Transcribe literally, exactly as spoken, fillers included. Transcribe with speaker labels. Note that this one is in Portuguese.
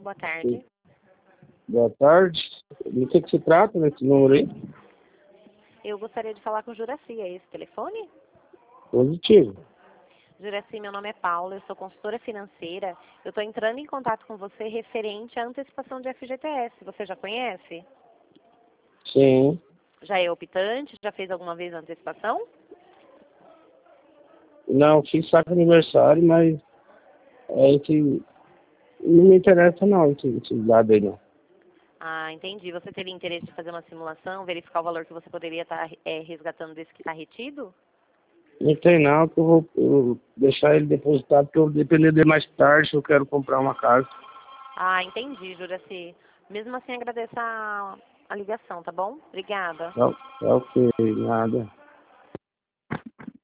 Speaker 1: boa tarde.
Speaker 2: Boa tarde. Do que, que se trata nesse número aí?
Speaker 1: Eu gostaria de falar com o Juraci, é esse telefone?
Speaker 2: Positivo.
Speaker 1: Juraci, meu nome é Paula, eu sou consultora financeira. Eu estou entrando em contato com você referente à antecipação de F G T S. Você já conhece?
Speaker 2: Sim.
Speaker 1: Já é optante? Já fez alguma vez a antecipação?
Speaker 2: Não, fiz saco aniversário, mas é esse, não me interessa não, esse, esse lado aí não.
Speaker 1: Ah, entendi. Você teria interesse de fazer uma simulação, verificar o valor que você poderia estar é, resgatando desse que está retido?
Speaker 2: Não tem não, que eu vou eu vou deixar ele depositado, porque eu vou depender dele mais tarde, se eu quero comprar uma casa.
Speaker 1: Ah, entendi, Juraci. Mesmo assim, agradeço a, a ligação, tá bom? Obrigada.
Speaker 2: Tá, tá ok, nada.